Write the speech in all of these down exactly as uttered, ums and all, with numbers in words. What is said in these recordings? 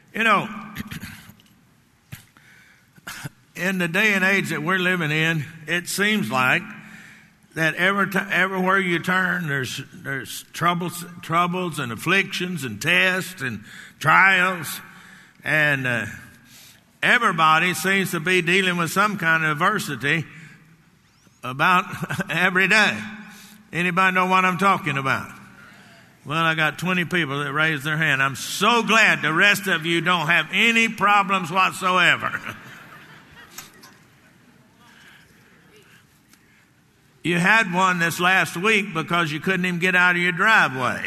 You know, in the day and age that we're living in, it seems like that every t- everywhere you turn, there's there's troubles, troubles and afflictions and tests and trials, and uh, everybody seems to be dealing with some kind of adversity about every day. Anybody know what I'm talking about? Well, I got twenty people that raised their hand. I'm so glad the rest of you don't have any problems whatsoever. You had one this last week because you couldn't even get out of your driveway.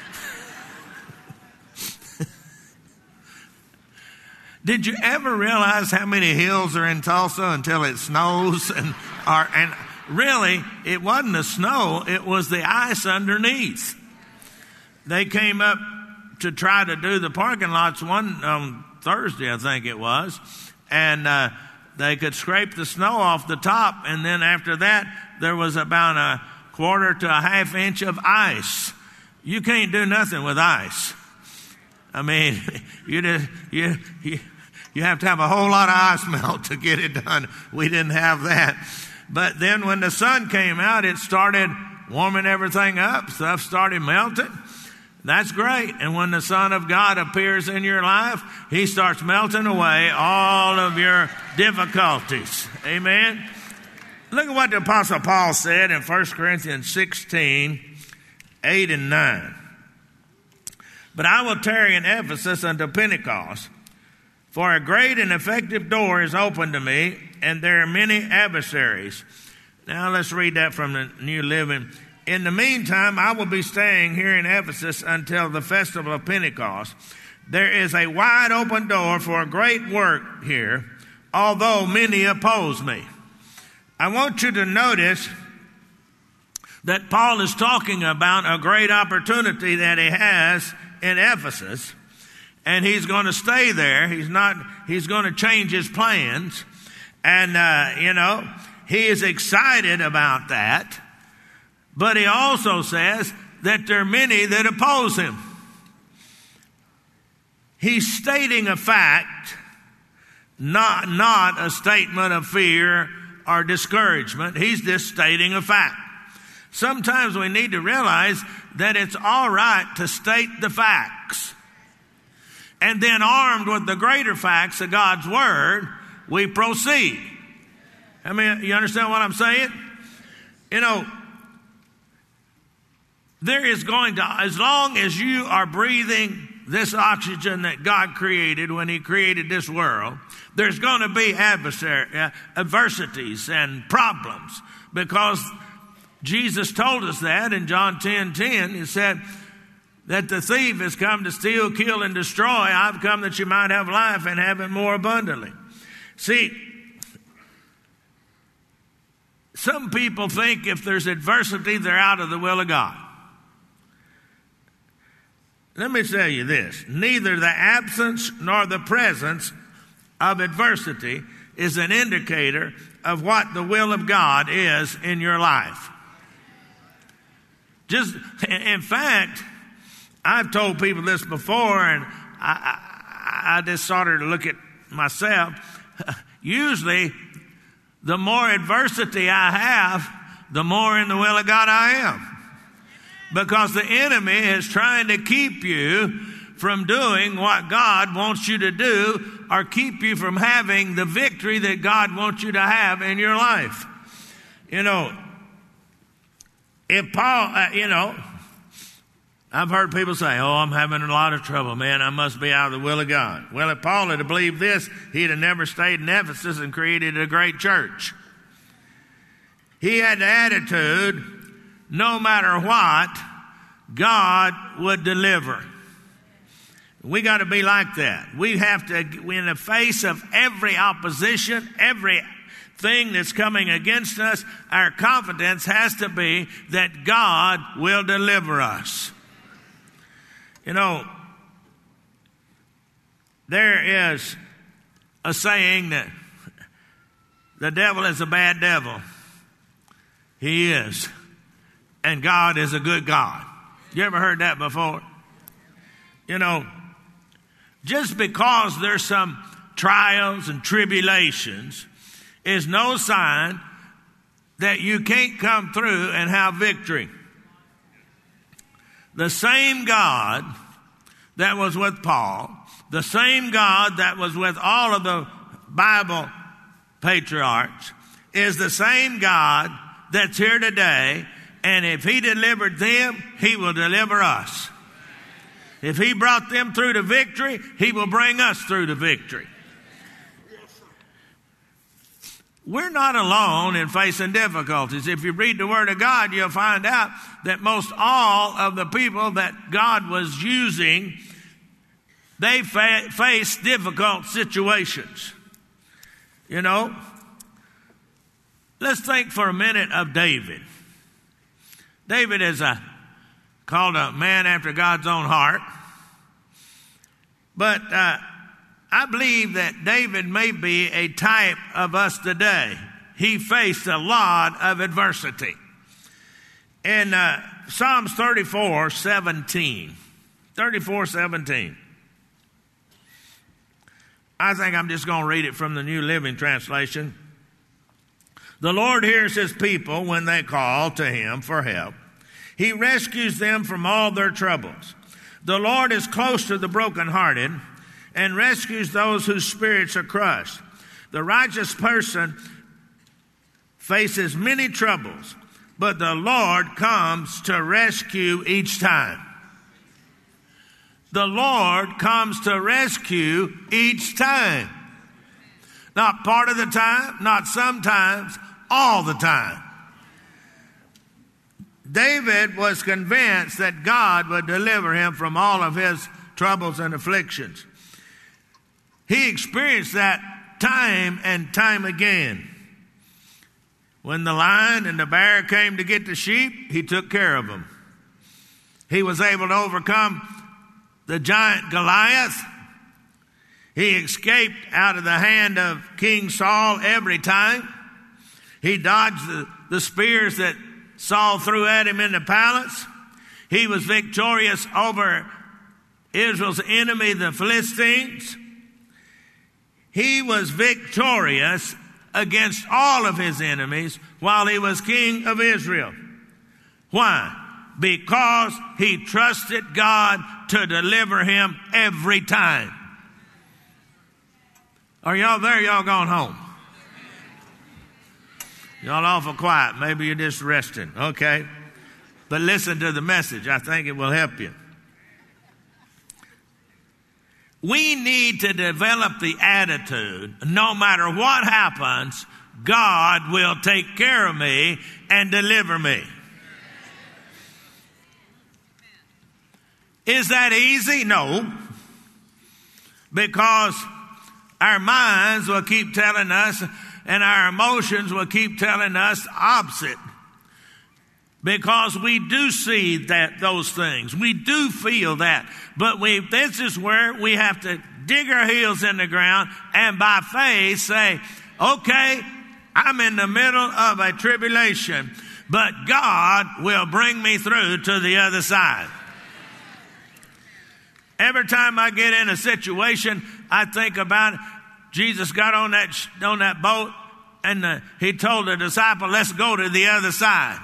Did you ever realize how many hills are in Tulsa until it snows? And, or, and really, it wasn't the snow, it was the ice underneath. They came up to try to do the parking lots one on Thursday, I think it was, and uh, they could scrape the snow off the top, and then after that, there was about a quarter to a half inch of ice. You can't do nothing with ice. I mean, you just, you, you, you have to have a whole lot of ice melt to get it done. We didn't have that. But then when the sun came out, it started warming everything up. Stuff started melting. That's great. And when the Son of God appears in your life, He starts melting away all of your difficulties. Amen. Look at what the Apostle Paul said in First Corinthians sixteen, eight and nine. But I will tarry in Ephesus until Pentecost, for a great and effective door is open to me, and there are many adversaries. Now let's read that from the New Living. In the meantime, I will be staying here in Ephesus until the festival of Pentecost. There is a wide open door for a great work here, although many oppose me. I want you to notice that Paul is talking about a great opportunity that he has in Ephesus, and he's going to stay there. He's not, he's going to change his plans. And, uh, you know, he is excited about that. But he also says that there are many that oppose him. He's stating a fact, not, not a statement of fear or discouragement. He's just stating a fact. Sometimes we need to realize that it's all right to state the facts. And then armed with the greater facts of God's Word, we proceed. I mean, you understand what I'm saying? You know, there is going to, as long as you are breathing this oxygen that God created when He created this world, there's going to be adversary, uh, adversities and problems, because Jesus told us that in John ten ten. He said that the thief has come to steal, kill, and destroy. I've come that you might have life and have it more abundantly. See, some people think if there's adversity, they're out of the will of God. Let me tell you this. Neither the absence nor the presence of adversity is an indicator of what the will of God is in your life. Just, in fact, I've told people this before, and I, I, I just started to look at myself. Usually, the more adversity I have, the more in the will of God I am. Because the enemy is trying to keep you from doing what God wants you to do, or keep you from having the victory that God wants you to have in your life. You know, if Paul, uh, you know, I've heard people say, oh, I'm having a lot of trouble, man. I must be out of the will of God. Well, if Paul had believed this, he'd have never stayed in Ephesus and created a great church. He had the attitude, no matter what, God would deliver. We got to be like that. We have to, in the face of every opposition, everything that's coming against us, our confidence has to be that God will deliver us. You know, there is a saying that the devil is a bad devil. He is. And God is a good God. You ever heard that before? You know, Just because there's some trials and tribulations is no sign that you can't come through and have victory. The same God that was with Paul, the same God that was with all of the Bible patriarchs, is the same God that's here today. And if he delivered them, he will deliver us. If he brought them through to victory, he will bring us through to victory. We're not alone in facing difficulties. If you read the Word of God, you'll find out that most all of the people that God was using, they fa- faced difficult situations. You know, let's think for a minute of David. David is a, called a man after God's own heart. But uh, I believe that David may be a type of us today. He faced a lot of adversity. In uh, Psalms thirty-four seventeen, thirty-four seventeen, I think I'm just going to read it from the New Living Translation. The Lord hears his people when they call to him for help. He rescues them from all their troubles. The Lord is close to the brokenhearted and rescues those whose spirits are crushed. The righteous person faces many troubles, but the Lord comes to rescue each time. The Lord comes to rescue each time. Not part of the time, not sometimes, all the time. David was convinced that God would deliver him from all of his troubles and afflictions. He experienced that time and time again. When the lion and the bear came to get the sheep, he took care of them. He was able to overcome the giant Goliath. He escaped out of the hand of King Saul every time. He dodged the, the spears that Saul threw at him in the palace. He was victorious over Israel's enemy, the Philistines. He was victorious against all of his enemies while he was king of Israel. Why? Because he trusted God to deliver him every time. Are y'all there? Y'all gone home? Y'all awful quiet. Maybe you're just resting. Okay. But listen to the message. I think it will help you. We need to develop the attitude, no matter what happens, God will take care of me and deliver me. Is that easy? No. Because our minds will keep telling us, and our emotions will keep telling us the opposite. Because we do see that those things. We do feel that. But we this is where we have to dig our heels in the ground and by faith say, okay, I'm in the middle of a tribulation, but God will bring me through to the other side. Every time I get in a situation, I think about it. Jesus got on that on that boat, and uh, he told the disciple, let's go to the other side.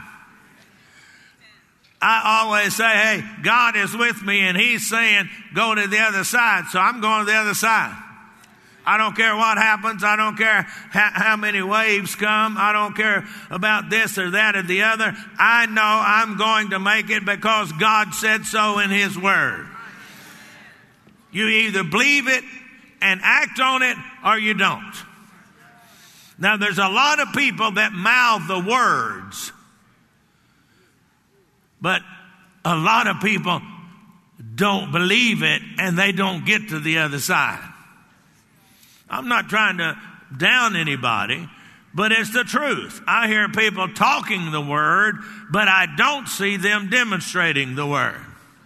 I always say, hey, God is with me, and he's saying, go to the other side. So I'm going to the other side. I don't care what happens. I don't care how, how many waves come. I don't care about this or that or the other. I know I'm going to make it because God said so in his word. You either believe it and act on it, or you don't. Now, there's a lot of people that mouth the words, but a lot of people don't believe it, and they don't get to the other side. I'm not trying to down anybody, but it's the truth. I hear people talking the word, but I don't see them demonstrating the word.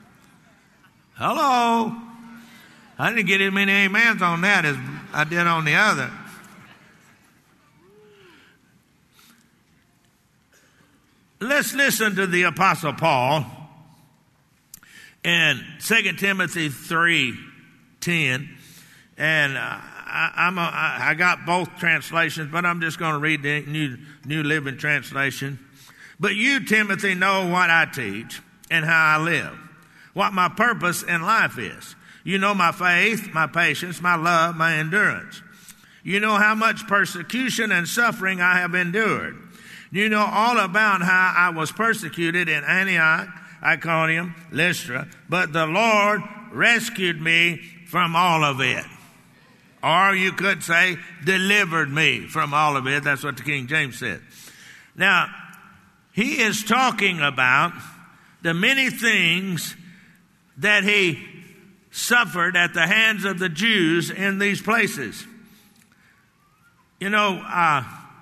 Hello? I didn't get as many amens on that as I did on the other. Let's listen to the Apostle Paul in Second Timothy three ten. And uh, I, I'm a, I, I got both translations, but I'm just going to read the New, New Living Translation. But you, Timothy, know what I teach and how I live, what my purpose in life is. You know my faith, my patience, my love, my endurance. You know how much persecution and suffering I have endured. You know all about how I was persecuted in Antioch, Iconium, Lystra, but the Lord rescued me from all of it. Or you could say, delivered me from all of it. That's what the King James said. Now, he is talking about the many things that he suffered at the hands of the Jews in these places. You know, uh,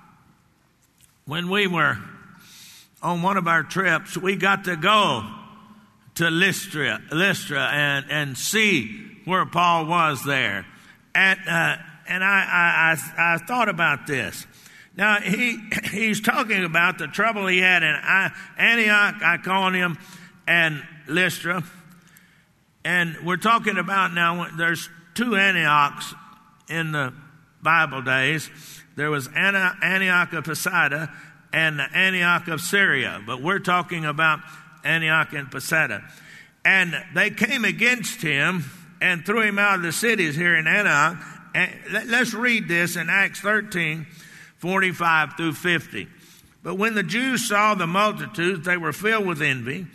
when we were on one of our trips, we got to go to Lystra, Lystra and, and see where Paul was there. And, uh, and I, I, I thought about this. Now, he he's talking about the trouble he had in Antioch, Iconium, and Lystra. And we're talking about now, there's two Antiochs in the Bible days. There was Antioch of Pisidia and Antioch of Syria. But we're talking about Antioch and Pisidia. And they came against him and threw him out of the cities here in Antioch. And let's read this in Acts thirteen, forty-five through fifty. But when the Jews saw the multitudes, they were filled with envy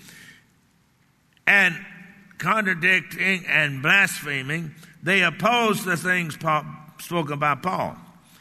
and contradicting and blaspheming. They opposed the things Paul, spoken by Paul.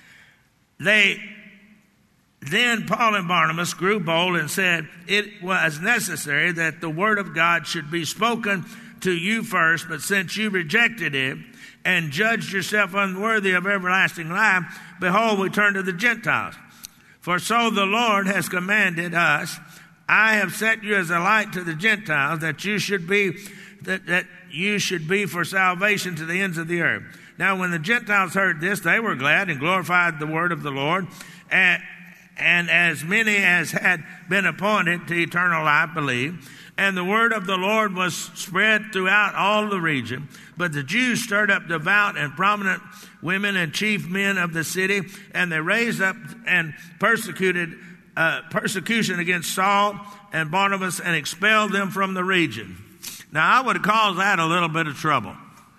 They then Paul and Barnabas grew bold and said, it was necessary that the word of God should be spoken to you first, but since you rejected it and judged yourself unworthy of everlasting life, behold, we turn to the Gentiles. For so the Lord has commanded us, I have set you as a light to the Gentiles, that you should be that, that you should be for salvation to the ends of the earth. Now, when the Gentiles heard this, they were glad and glorified the word of the Lord, and, and as many as had been appointed to eternal life believed. And the word of the Lord was spread throughout all the region. But the Jews stirred up devout and prominent women and chief men of the city, and they raised up and persecuted uh, persecution against Saul and Barnabas and expelled them from the region. Now, I would call that a little bit of trouble.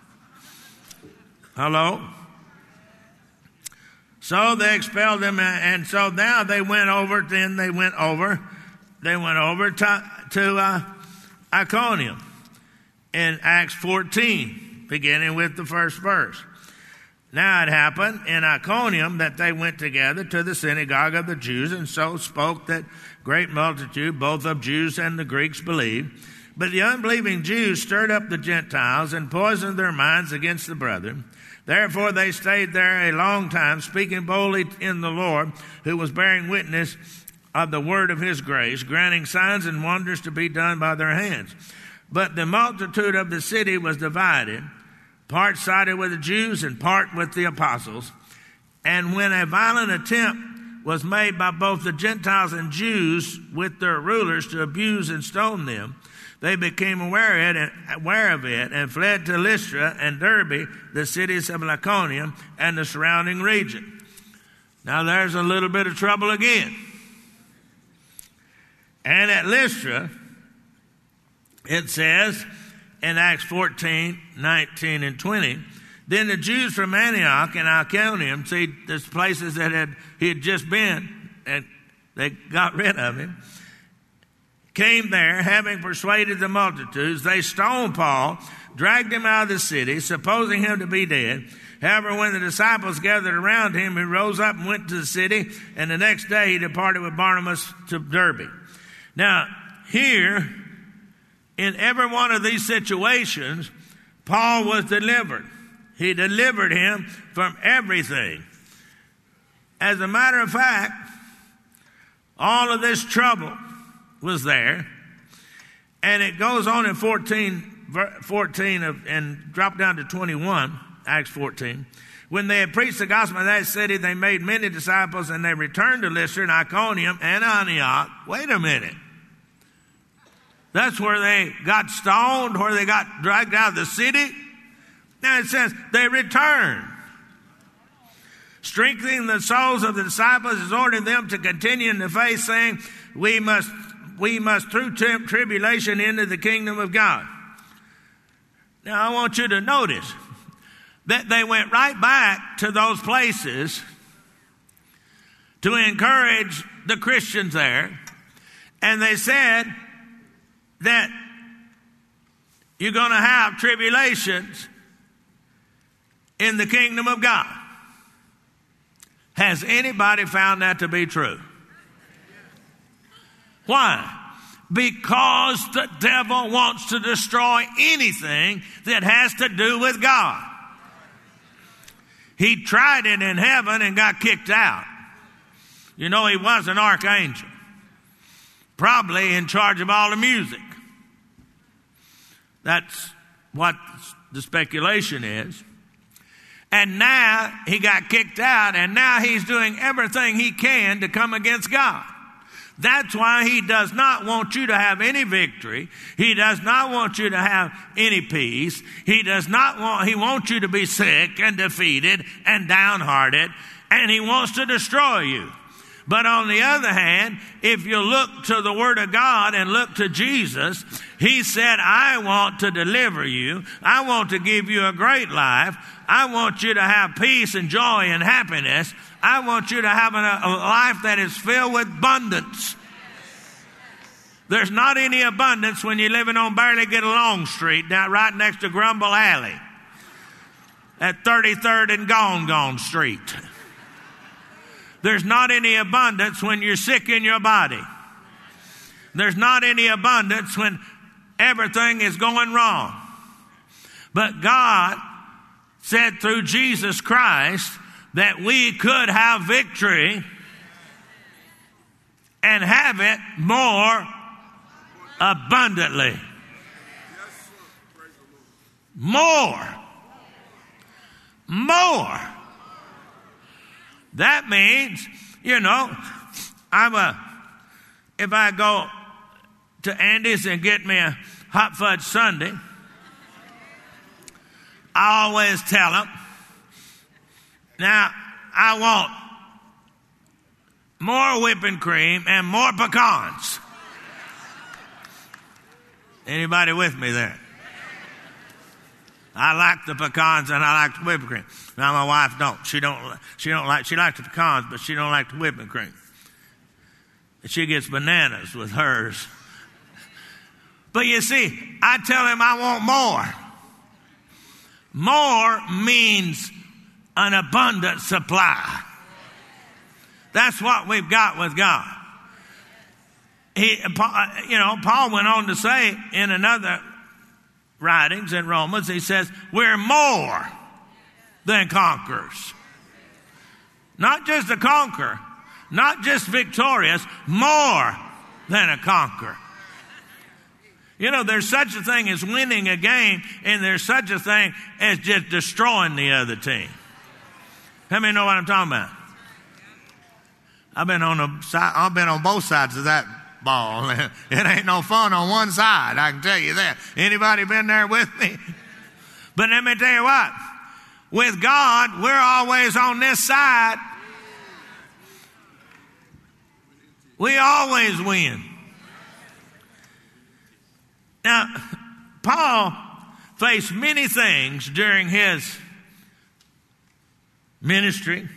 Hello? So they expelled them, and so now they went over, then they went over, they went over to, to uh, Iconium in Acts fourteen, beginning with the first verse. Now it happened in Iconium that they went together to the synagogue of the Jews, and so spoke that great multitude, both of Jews and the Greeks, believed. But the unbelieving Jews stirred up the Gentiles and poisoned their minds against the brethren. Therefore they stayed there a long time, speaking boldly in the Lord, who was bearing witness of the word of his grace, granting signs and wonders to be done by their hands. But the multitude of the city was divided, part sided with the Jews and part with the apostles. And when a violent attempt was made by both the Gentiles and Jews with their rulers to abuse and stone them, they became aware of it, aware of it and fled to Lystra and Derbe, the cities of Lycaonia and the surrounding region. Now there's a little bit of trouble again. And at Lystra, it says in Acts fourteen, nineteen, and twenty, then the Jews from Antioch and Iconium, see, there's places that had he had just been, and they got rid of him, came there, having persuaded the multitudes. They stoned Paul, dragged him out of the city, supposing him to be dead. However, when the disciples gathered around him, he rose up and went to the city, and the next day he departed with Barnabas to Derbe. Now, here, in every one of these situations, Paul was delivered. He delivered him from everything. As a matter of fact, all of this trouble was there. And it goes on in fourteen, fourteen of, and drop down to twenty-one, Acts fourteen. When they had preached the gospel in that city, they made many disciples, and they returned to Lystra and Iconium and Antioch. Wait a minute. That's where they got stoned, where they got dragged out of the city. Now it says they returned, strengthening the souls of the disciples, exhorting them to continue in the faith, saying, we must, we must through tri- tribulation into the kingdom of God. Now I want you to notice that they went right back to those places to encourage the Christians there. And they said that you're going to have tribulations in the kingdom of God. Has anybody found that to be true? Why? Because the devil wants to destroy anything that has to do with God. He tried it in heaven and got kicked out. You know, he was an archangel, probably in charge of all the music. That's what the speculation is. And now he got kicked out, and now he's doing everything he can to come against God. That's why he does not want you to have any victory. He does not want you to have any peace. He does not want, he wants you to be sick and defeated and downhearted, and he wants to destroy you. But on the other hand, if you look to the Word of God and look to Jesus, He said, I want to deliver you. I want to give you a great life. I want you to have peace and joy and happiness. I want you to have a, a life that is filled with abundance. There's not any abundance when you're living on Barely Get Along Street, down right next to Grumble Alley, at thirty-third and Gone Gone Street. There's not any abundance when you're sick in your body. There's not any abundance when everything is going wrong. But God said through Jesus Christ that we could have victory and have it more abundantly. More. More. That means, you know, I'm a, if I go to Andy's and get me a hot fudge sundae, I always tell them, now, I want more whipping cream and more pecans. Anybody with me there? I like the pecans and I like the whipping cream. Now my wife don't. She don't. She don't like. She likes the pecans, but she don't like the whipping cream. She gets bananas with hers. But you see, I tell him I want more. More means an abundant supply. That's what we've got with God. He, you know, Paul went on to say in another writings in Romans, he says, we're more than conquerors. Not just a conqueror, not just victorious, more than a conqueror. You know, there's such a thing as winning a game, and there's such a thing as just destroying the other team. How many know what I'm talking about? I've been on a side, I've been on both sides of that ball. It ain't no fun on one side, I can tell you that. Anybody been there with me? But let me tell you what, with God, we're always on this side. We always win. Now, Paul faced many things during his ministry.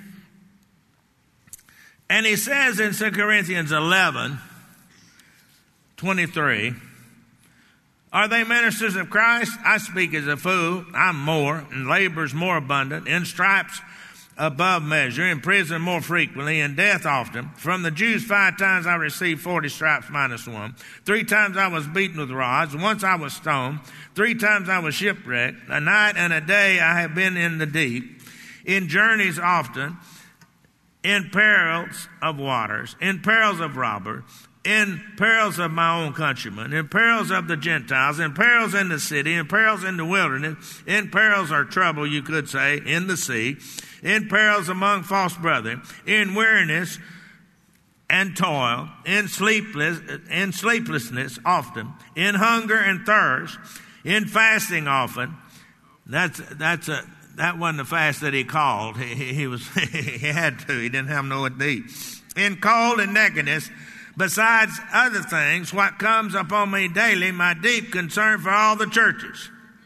And he says in Second Corinthians eleven, twenty-three, are they ministers of Christ? I speak as a fool. I'm more, and labors more abundant, in stripes above measure, in prison more frequently, in death often. From the Jews five times I received forty stripes minus one. Three times I was beaten with rods. Once I was stoned. Three times I was shipwrecked. A night and a day I have been in the deep. In journeys often. In perils of waters. In perils of robbers. In perils of my own countrymen, in perils of the Gentiles, in perils in the city, in perils in the wilderness, in perils or trouble, you could say, in the sea, in perils among false brethren, in weariness and toil, in sleepless, in sleeplessness often, in hunger and thirst, in fasting often, That's that's a that wasn't the fast that he called. He, he, he was he had to. He didn't have no to eat. In cold and nakedness, besides other things, what comes upon me daily, my deep concern for all the churches.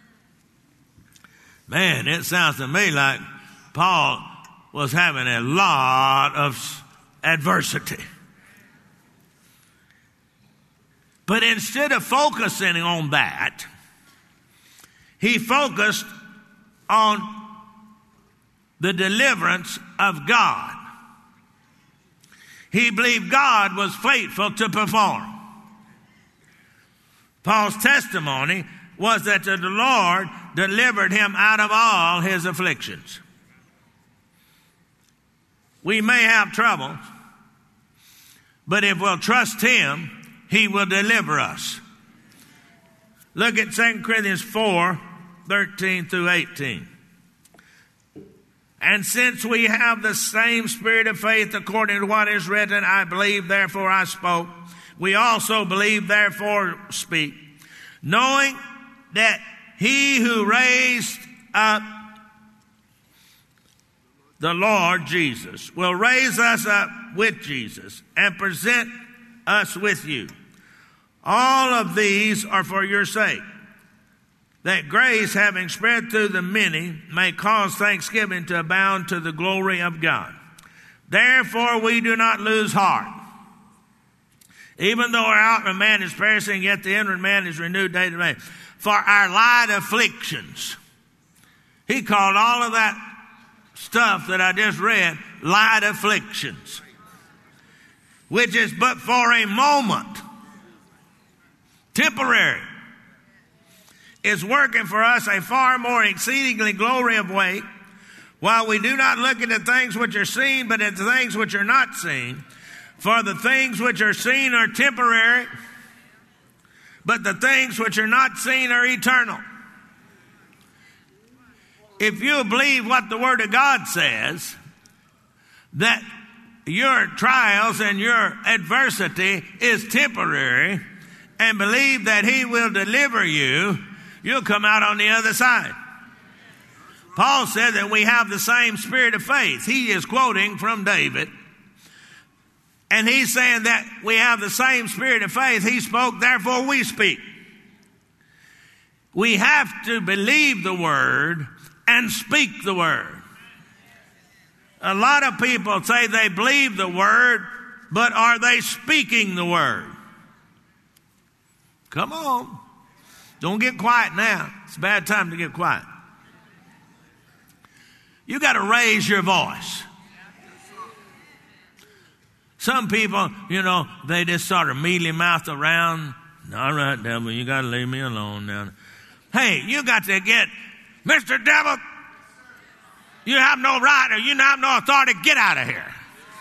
Man, it sounds to me like Paul was having a lot of adversity. But instead of focusing on that, he focused on the deliverance of God. He believed God was faithful to perform. Paul's testimony was that the Lord delivered him out of all his afflictions. We may have trouble, but if we'll trust him, he will deliver us. Look at Second Corinthians four, thirteen through eighteen. And since we have the same spirit of faith according to what is written, I believe, therefore I spoke. We also believe, therefore speak, knowing that he who raised up the Lord Jesus will raise us up with Jesus and present us with you. All of these are for your sake, that grace, having spread through the many, may cause thanksgiving to abound to the glory of God. Therefore we do not lose heart. Even though our outward man is perishing, yet the inward man is renewed day to day. For our light afflictions. He called all of that stuff that I just read light afflictions, which is but for a moment, temporary, is working for us a far more exceedingly glory of weight, while we do not look at the things which are seen, but at the things which are not seen. For the things which are seen are temporary, but the things which are not seen are eternal. If you believe what the Word of God says, that your trials and your adversity is temporary, and believe that he will deliver you, you'll come out on the other side. Paul said that we have the same spirit of faith. He is quoting from David. And he's saying that we have the same spirit of faith. He spoke, therefore we speak. We have to believe the word and speak the word. A lot of people say they believe the word, but are they speaking the word? Come on. Don't get quiet now. It's a bad time to get quiet. You got to raise your voice. Some people, you know, they just sort of mealy mouth around. All right, devil, you got to leave me alone now. Hey, you got to get, Mister Devil, you have no right or you have no authority. Get out of here.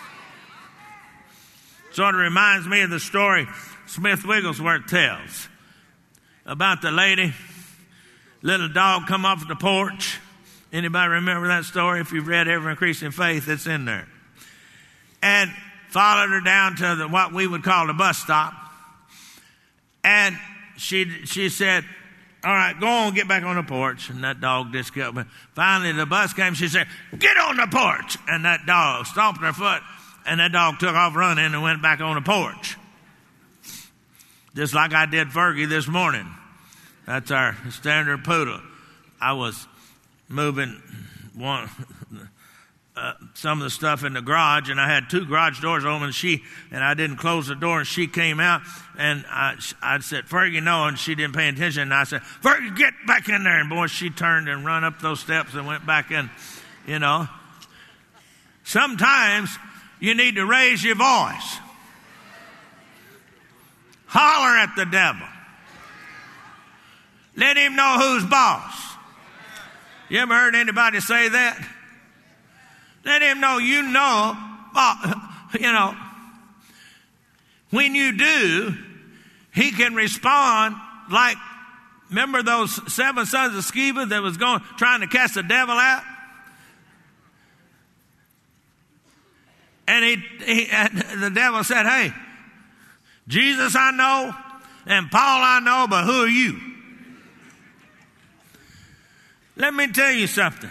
Sort of reminds me of the story Smith Wigglesworth tells about the lady, little dog come off the porch. Anybody remember that story? If you've read Ever Increasing Faith, it's in there. And followed her down to the, what we would call the bus stop. And she she said, all right, go on, get back on the porch. And that dog just kept. Finally, the bus came. She said, get on the porch. And that dog stomped her foot. And that dog took off running and went back on the porch. Just like I did Fergie this morning. That's our standard poodle. I was moving one, uh, some of the stuff in the garage, and I had two garage doors open, and she, and I didn't close the door, and she came out, and I, I said, Fergie, no, and she didn't pay attention, and I said, Fergie, get back in there, and boy, she turned and run up those steps and went back in, you know. Sometimes you need to raise your voice. Holler at the devil. Let him know who's boss. You ever heard anybody say that? Let him know you know, you know, when you do, he can respond like, remember those seven sons of Sceva that was going, trying to cast the devil out? And he, he and the devil said, hey, Jesus I know, and Paul I know, but who are you? Let me tell you something.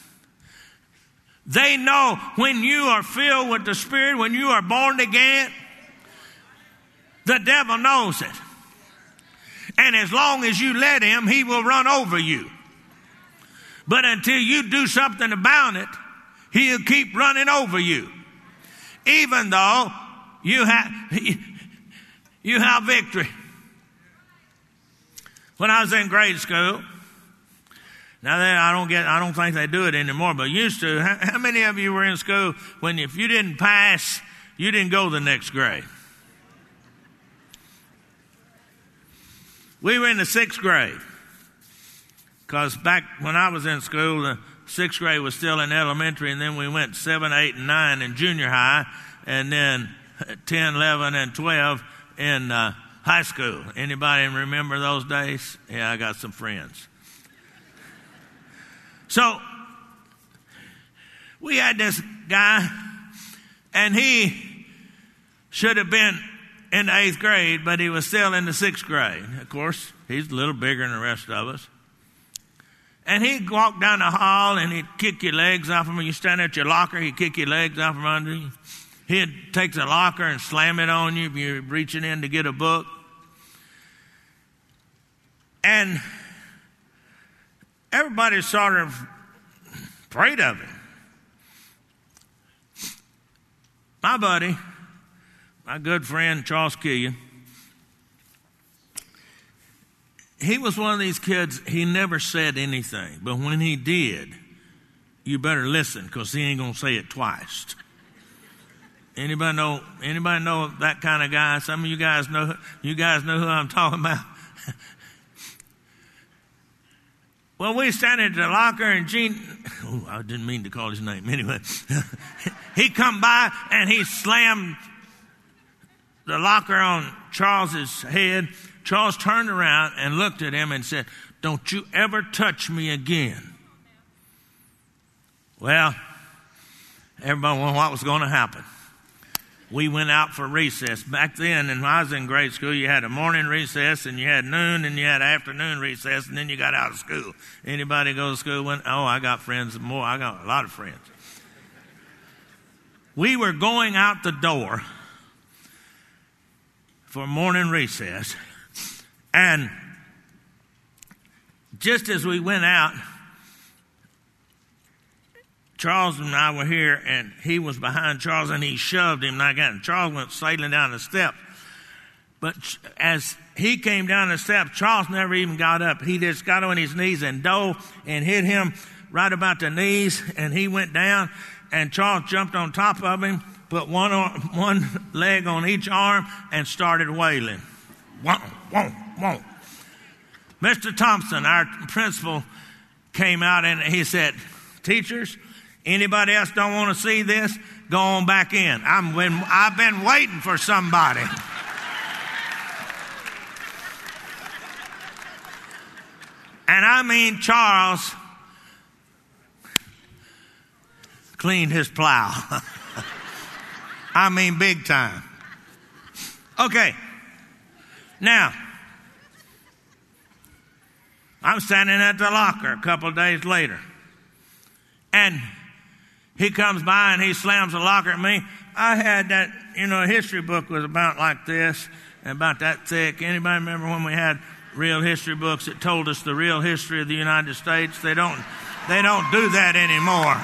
They know when you are filled with the Spirit, when you are born again, the devil knows it. And as long as you let him, he will run over you. But until you do something about it, he'll keep running over you. Even though you have, you have victory. When I was in grade school, now that I don't get, I don't think they do it anymore, but used to. How, how many of you were in school when if you didn't pass, you didn't go the next grade? We were in the sixth grade, because back when I was in school, the sixth grade was still in elementary, and then we went seven, eight, and nine in junior high, and then ten, eleven, and twelve in uh, high school. Anybody remember those days? Yeah, I got some friends. So we had this guy, and he should have been in the eighth grade, but he was still in the sixth grade. Of course, he's a little bigger than the rest of us. And he'd walk down the hall, and he'd kick your legs off him. You stand at your locker, he'd kick your legs off from under you. He'd take the locker and slam it on you if you're reaching in to get a book. And everybody sort of afraid of him. My buddy, my good friend Charles Killian, he was one of these kids, he never said anything. But when he did, you better listen, because he ain't going to say it twice. Anybody know, anybody know that kind of guy? Some of you guys know, you guys know who I'm talking about. Well, we standing at the locker, and Gene, oh, I didn't mean to call his name. Anyway, he come by, and he slammed the locker on Charles's head. Charles turned around and looked at him and said, "Don't you ever touch me again." Well, everybody wondered what was going to happen. We went out for recess. Back then, when I was in grade school, you had a morning recess, and you had noon, and you had afternoon recess, and then you got out of school. Anybody go to school? When, oh, I got friends more. I got a lot of friends. We were going out the door for morning recess, and just as we went out, Charles and I were here, and he was behind Charles, and he shoved him like that. And Charles went sailing down the steps. But as he came down the steps, Charles never even got up. He just got on his knees and dove and hit him right about the knees, and he went down, and Charles jumped on top of him, put one arm, one leg on each arm, and started wailing. Whoa, whoa, whoa. Mister Thompson, our principal, came out, and he said, "Teachers, anybody else don't want to see this? Go on back in. I'm been, I've been waiting for somebody." And I mean, Charles cleaned his plow. I mean, big time. Okay. Now, I'm standing at the locker a couple of days later, and he comes by and he slams the locker at me. I had that, you know, a history book was about like this, and about that thick. Anybody remember when we had real history books that told us the real history of the United States? They don't, they don't do that anymore.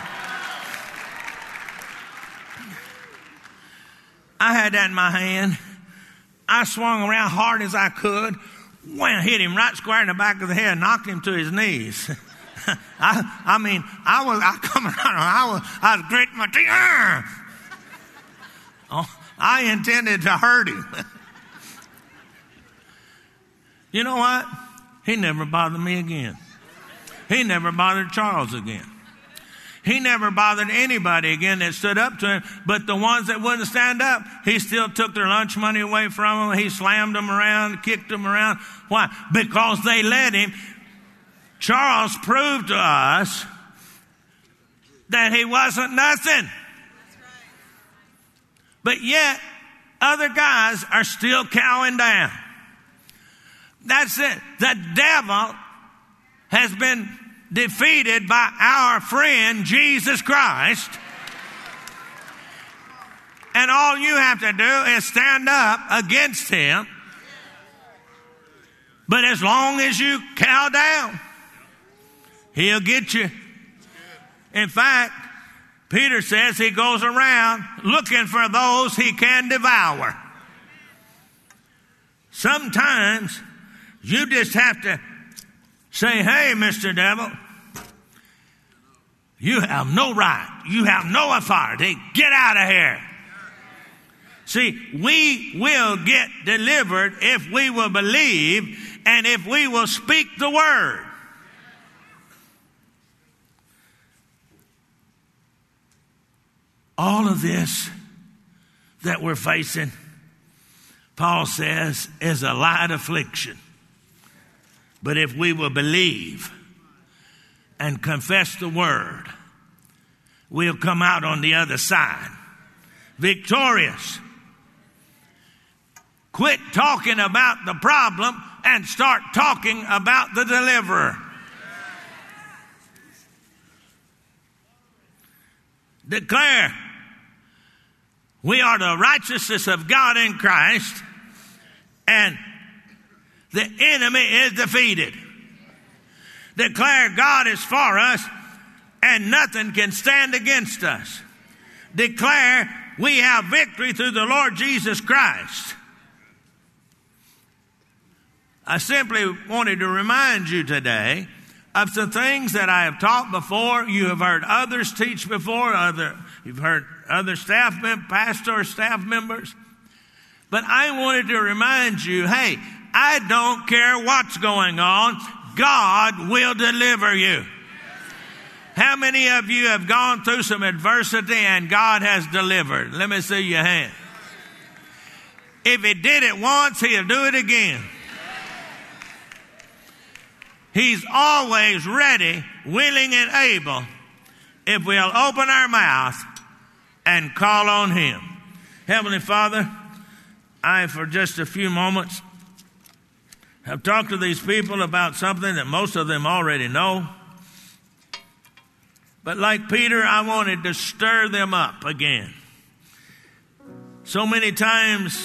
I had that in my hand. I swung around hard as I could, wham, hit him right square in the back of the head, knocked him to his knees. I, I mean, I was, I come around, I was, I was gritting my teeth. Oh, I intended to hurt him. You know what? He never bothered me again. He never bothered Charles again. He never bothered anybody again that stood up to him, but the ones that wouldn't stand up, he still took their lunch money away from them. He slammed them around, kicked them around. Why? Because they let him. Charles proved to us that he wasn't nothing. But yet, other guys are still cowing down. That's it. The devil has been defeated by our friend Jesus Christ. And all you have to do is stand up against him. But as long as you cow down, he'll get you. In fact, Peter says he goes around looking for those he can devour. Sometimes you just have to say, hey, Mister Devil, you have no right. You have no authority. Get out of here. See, we will get delivered if we will believe and if we will speak the word. All of this that we're facing, Paul says, is a light affliction. But if we will believe and confess the word, we'll come out on the other side victorious. Quit talking about the problem and start talking about the deliverer. Declare, we are the righteousness of God in Christ, and the enemy is defeated. Declare, God is for us, and nothing can stand against us. Declare, we have victory through the Lord Jesus Christ. I simply wanted to remind you today of some things that I have taught before. You have heard others teach before. Other, you've heard other staff members, pastor staff members. But I wanted to remind you, hey, I don't care what's going on. God will deliver you. How many of you have gone through some adversity and God has delivered? Let me see your hand. If he did it once, he'll do it again. He's always ready, willing, and able if we'll open our mouth and call on him. Heavenly Father, I, for just a few moments, have talked to these people about something that most of them already know. But like Peter, I wanted to stir them up again. So many times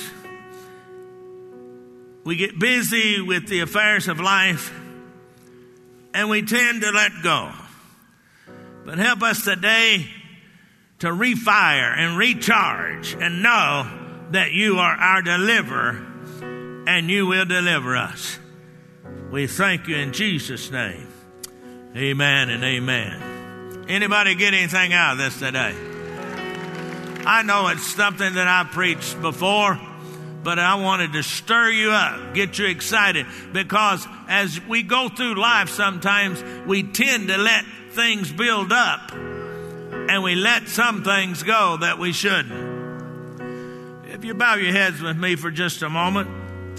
we get busy with the affairs of life and we tend to let go. But help us today to refire and recharge and know that you are our deliverer and you will deliver us. We thank you in Jesus' name. Amen and amen. Anybody get anything out of this today? I know it's something that I preached before, but I wanted to stir you up, get you excited, because as we go through life, sometimes we tend to let things build up and we let some things go that we shouldn't. If you bow your heads with me for just a moment.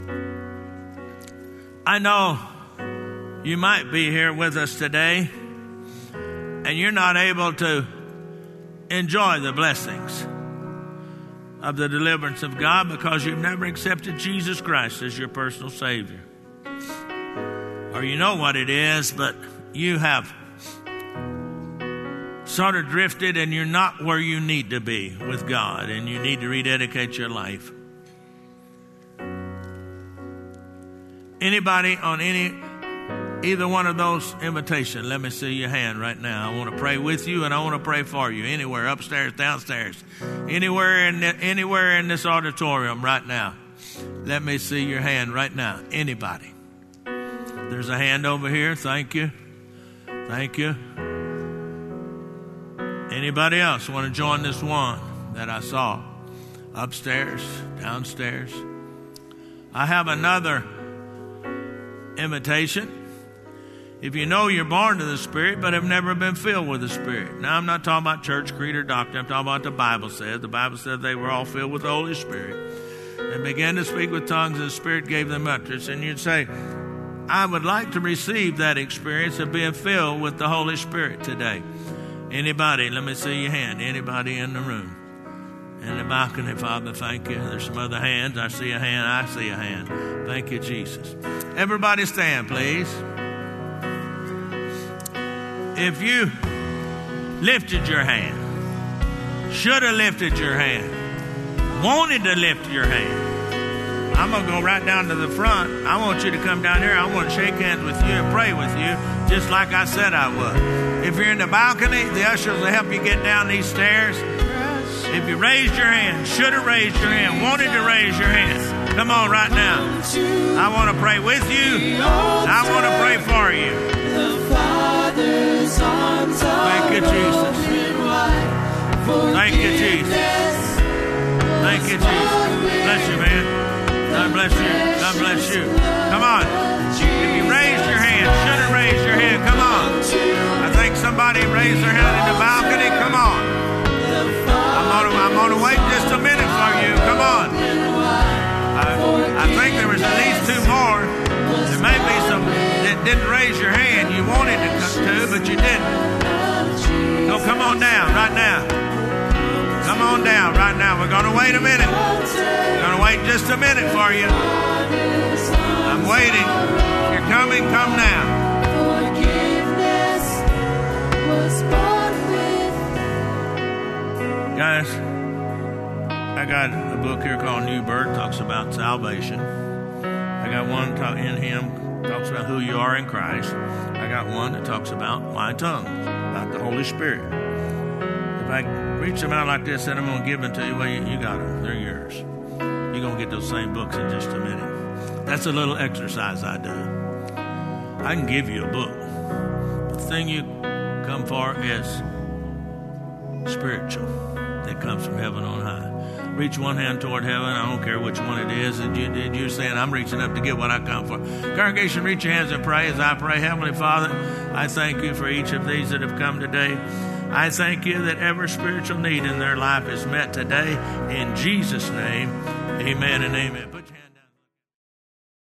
I know you might be here with us today and you're not able to enjoy the blessings of the deliverance of God because you've never accepted Jesus Christ as your personal Savior. Or you know what it is, but you have sort of drifted and you're not where you need to be with God, and you need to rededicate your life. Anybody on any either one of those invitations, let me see your hand right now. I want to pray with you and I want to pray for you. Anywhere, upstairs, downstairs, anywhere in the, anywhere in this auditorium right now. Let me see your hand right now. Anybody? There's a hand over here. Thank you. Thank you. Anybody else want to join this one that I saw? Upstairs, downstairs. I have another invitation. If you know you're born to the Spirit but have never been filled with the Spirit. Now, I'm not talking about church, creed, or doctrine. I'm talking about the Bible says. The Bible said they were all filled with the Holy Spirit and began to speak with tongues, and the Spirit gave them utterance. And you'd say, I would like to receive that experience of being filled with the Holy Spirit today. Anybody? Let me see your hand. Anybody in the room? In the balcony, Father, thank you. There's some other hands. I see a hand. I see a hand. Thank you, Jesus. Everybody stand, please. if you lifted your hand, should have lifted your hand, wanted to lift your hand, I'm going to go right down to the front. I want you to come down here. I want to shake hands with you and pray with you, just like I said I would. If you're in the balcony, the ushers will help you get down these stairs. If you raised your hand, should have raised your hand, wanted to raise your hand, come on right now. I want to pray with you. I want to pray for you. Thank you, Jesus. Thank you, Jesus. Thank you, Jesus. Bless you, man. God bless you. God bless you. Come on. If you raised your hand, should have raised your hand. Come on. I think somebody raised their hand in the balcony. Come on. I'm going to, I'm going to wait just a minute for you. Come on. I, I think there was at least two more. There may be some that didn't raise your hand. You wanted to, to but you didn't. So come on down right now. Come on down right now. We're going to wait a minute. We're going to wait just a minute for you. I'm waiting. If you're coming, come now. Guys, I got a book here called New Birth, talks about salvation. I got one talk, in him, talks about who you are in Christ. I got one that talks about my tongue, about the Holy Spirit. If I reach them out like this, then I'm going to give them to you. Well, you, you got them. They're yours. You're going to get those same books in just a minute. That's a little exercise I do. I can give you a book. The thing you come for is spiritual. That comes from heaven on high. Reach one hand toward heaven. I don't care which one it is. And you, you're saying, I'm reaching up to get what I come for. Congregation, reach your hands and pray as I pray. Heavenly Father, I thank you for each of these that have come today. I thank you that every spiritual need in their life is met today. In Jesus' name, amen and amen. Put